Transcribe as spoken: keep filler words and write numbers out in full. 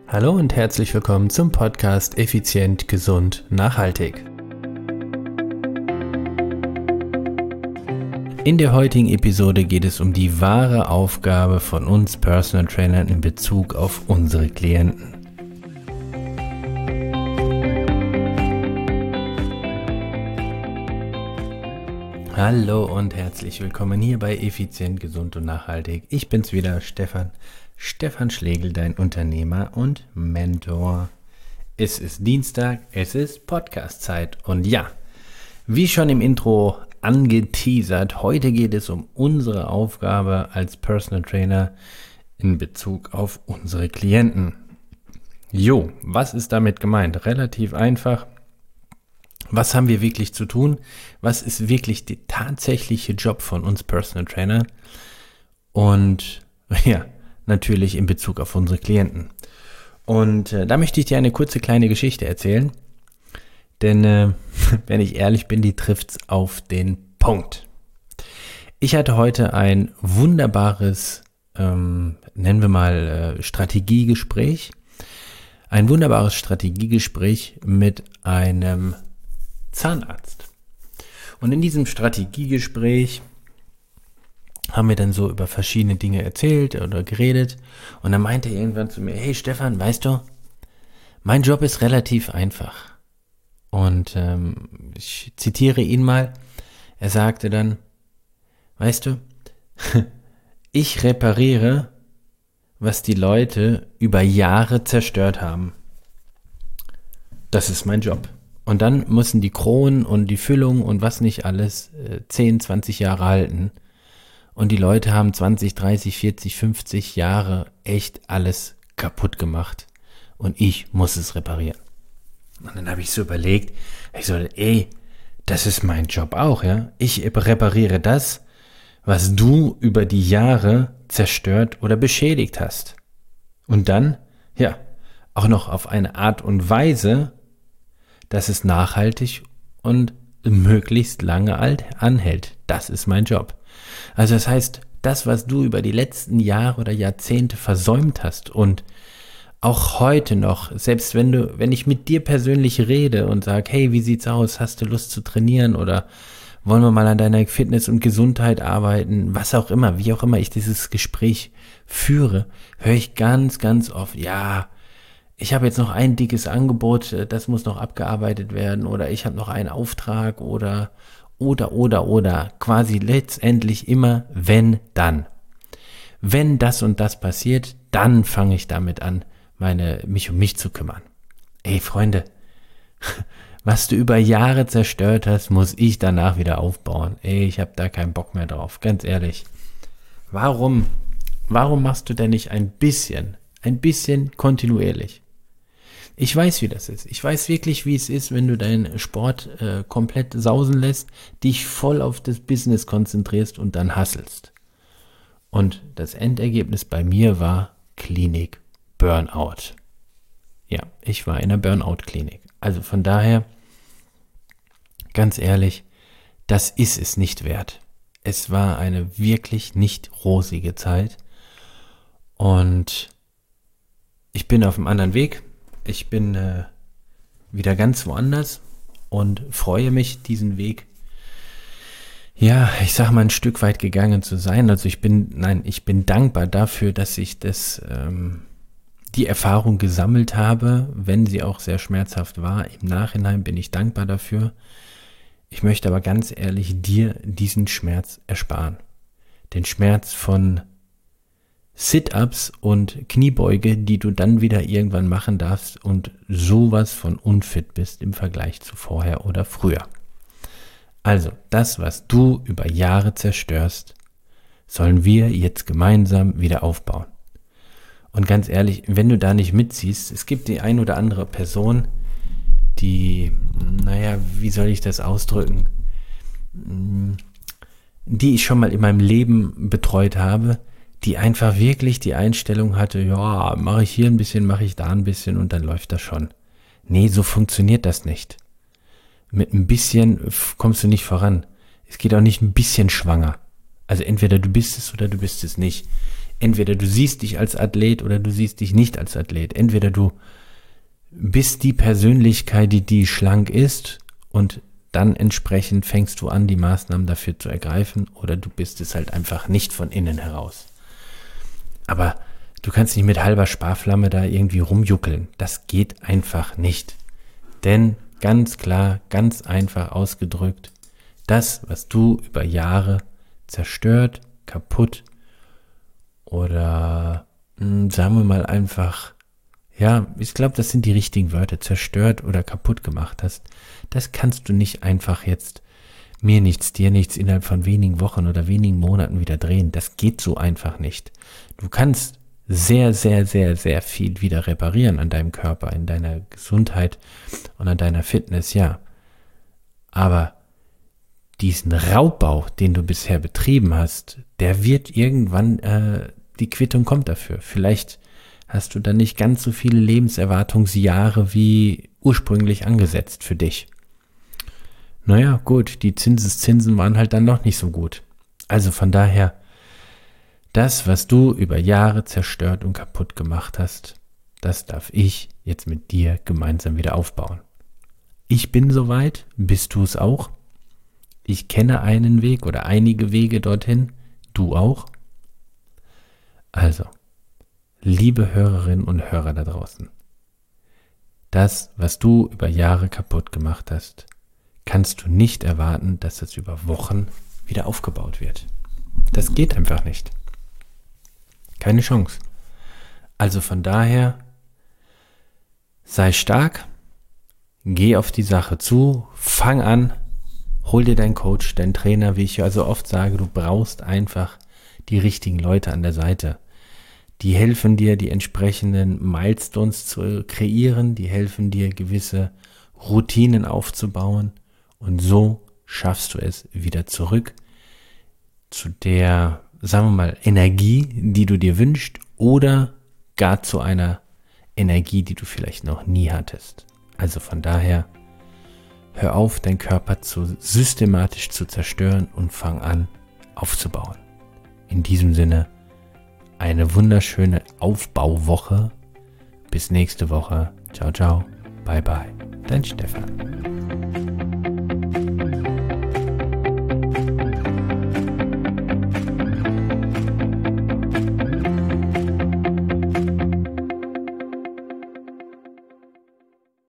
Hallo und herzlich willkommen zum Podcast Effizient, Gesund, Nachhaltig. In der heutigen Episode geht es um die wahre Aufgabe von uns Personal Trainern in Bezug auf unsere Klienten. Hallo und herzlich willkommen hier bei Effizient, Gesund und Nachhaltig. Ich bin's wieder, Stefan. Stefan Schlegel, dein Unternehmer und Mentor. Es ist Dienstag, es ist Podcast-Zeit und ja, wie schon im Intro angeteasert, heute geht es um unsere Aufgabe als Personal Trainer in Bezug auf unsere Klienten. Jo, was ist damit gemeint? Relativ einfach. Was haben wir wirklich zu tun? Was ist wirklich der tatsächliche Job von uns Personal Trainer? Und ja, natürlich in Bezug auf unsere Klienten. Und äh, da möchte ich dir eine kurze kleine Geschichte erzählen, denn äh, wenn ich ehrlich bin, die trifft's auf den Punkt. Ich hatte heute ein wunderbares, ähm, nennen wir mal äh, Strategiegespräch, ein wunderbares Strategiegespräch mit einem Zahnarzt. Und in diesem Strategiegespräch haben wir dann so über verschiedene Dinge erzählt oder geredet und dann meinte er irgendwann zu mir, hey Stefan, weißt du, mein Job ist relativ einfach. Und ähm, ich zitiere ihn mal, er sagte dann, weißt du, ich repariere, was die Leute über Jahre zerstört haben. Das ist mein Job. Und dann müssen die Kronen und die Füllung und was nicht alles äh, zehn, zwanzig Jahre halten. Und die Leute haben zwanzig, dreißig, vierzig, fünfzig Jahre echt alles kaputt gemacht. Und ich muss es reparieren. Und dann habe ich so überlegt, ich so, ey, das ist mein Job auch, ja. Ich repariere das, was du über die Jahre zerstört oder beschädigt hast. Und dann, ja, auch noch auf eine Art und Weise, dass es nachhaltig und möglichst lange alt anhält. Das ist mein Job. Also das heißt, das, was du über die letzten Jahre oder Jahrzehnte versäumt hast und auch heute noch, selbst wenn du, wenn ich mit dir persönlich rede und sage, hey, wie sieht's aus? Hast du Lust zu trainieren oder wollen wir mal an deiner Fitness und Gesundheit arbeiten? Was auch immer, wie auch immer ich dieses Gespräch führe, höre ich ganz, ganz oft, ja, ich habe jetzt noch ein dickes Angebot, das muss noch abgearbeitet werden oder ich habe noch einen Auftrag oder Oder, oder, oder, quasi letztendlich immer, wenn, dann. Wenn das und das passiert, dann fange ich damit an, meine, mich um mich zu kümmern. Ey, Freunde, was du über Jahre zerstört hast, muss ich danach wieder aufbauen. Ey, ich habe da keinen Bock mehr drauf, ganz ehrlich. Warum, warum machst du denn nicht ein bisschen, ein bisschen kontinuierlich? Ich weiß, wie das ist. Ich weiß wirklich, wie es ist, wenn du deinen Sport äh, komplett sausen lässt, dich voll auf das Business konzentrierst und dann hustlest. Und das Endergebnis bei mir war Klinik Burnout. Ja, ich war in der Burnout-Klinik. Also von daher, ganz ehrlich, das ist es nicht wert. Es war eine wirklich nicht rosige Zeit und ich bin auf einem anderen Weg. Ich bin äh, wieder ganz woanders und freue mich, diesen Weg, ja, ich sag mal, ein Stück weit gegangen zu sein. Also ich bin, nein, ich bin dankbar dafür, dass ich das, ähm, die Erfahrung gesammelt habe, wenn sie auch sehr schmerzhaft war. Im Nachhinein bin ich dankbar dafür. Ich möchte aber ganz ehrlich dir diesen Schmerz ersparen. Den Schmerz von Sit-Ups und Kniebeuge, die du dann wieder irgendwann machen darfst und sowas von unfit bist im Vergleich zu vorher oder früher. Also, das, was du über Jahre zerstörst, sollen wir jetzt gemeinsam wieder aufbauen. Und ganz ehrlich, wenn du da nicht mitziehst, es gibt die ein oder andere Person, die, naja, wie soll ich das ausdrücken, die ich schon mal in meinem Leben betreut habe, die einfach wirklich die Einstellung hatte, ja, mache ich hier ein bisschen, mache ich da ein bisschen und dann läuft das schon. Nee, so funktioniert das nicht. Mit ein bisschen kommst du nicht voran. Es geht auch nicht ein bisschen schwanger. Also entweder du bist es oder du bist es nicht. Entweder du siehst dich als Athlet oder du siehst dich nicht als Athlet. Entweder du bist die Persönlichkeit, die, die schlank ist und dann entsprechend fängst du an, die Maßnahmen dafür zu ergreifen, oder du bist es halt einfach nicht von innen heraus. Aber du kannst nicht mit halber Sparflamme da irgendwie rumjuckeln. Das geht einfach nicht. Denn ganz klar, ganz einfach ausgedrückt, das, was du über Jahre zerstört, kaputt oder mh, sagen wir mal einfach, ja, ich glaube, das sind die richtigen Wörter, zerstört oder kaputt gemacht hast, das kannst du nicht einfach jetzt mir nichts, dir nichts innerhalb von wenigen Wochen oder wenigen Monaten wieder drehen. Das geht so einfach nicht. Du kannst sehr, sehr, sehr, sehr viel wieder reparieren an deinem Körper, in deiner Gesundheit und an deiner Fitness, ja. Aber diesen Raubbau, den du bisher betrieben hast, der wird irgendwann, äh, die Quittung kommt dafür. Vielleicht hast du dann nicht ganz so viele Lebenserwartungsjahre wie ursprünglich angesetzt für dich. Naja, gut, die Zinseszinsen waren halt dann noch nicht so gut. Also von daher, das, was du über Jahre zerstört und kaputt gemacht hast, das darf ich jetzt mit dir gemeinsam wieder aufbauen. Ich bin soweit, bist du es auch? Ich kenne einen Weg oder einige Wege dorthin, du auch? Also, liebe Hörerinnen und Hörer da draußen, das, was du über Jahre kaputt gemacht hast, kannst du nicht erwarten, dass es über Wochen wieder aufgebaut wird. Das geht einfach nicht. Keine Chance. Also von daher, sei stark, geh auf die Sache zu, fang an, hol dir deinen Coach, deinen Trainer, wie ich ja so oft sage, du brauchst einfach die richtigen Leute an der Seite. Die helfen dir, die entsprechenden Milestones zu kreieren, die helfen dir, gewisse Routinen aufzubauen, und so schaffst du es wieder zurück zu der, sagen wir mal, Energie, die du dir wünschst, oder gar zu einer Energie, die du vielleicht noch nie hattest. Also von daher, hör auf, deinen Körper zu systematisch zu zerstören und fang an, aufzubauen. In diesem Sinne, eine wunderschöne Aufbauwoche. Bis nächste Woche. Ciao, ciao. Bye, bye. Dein Stefan.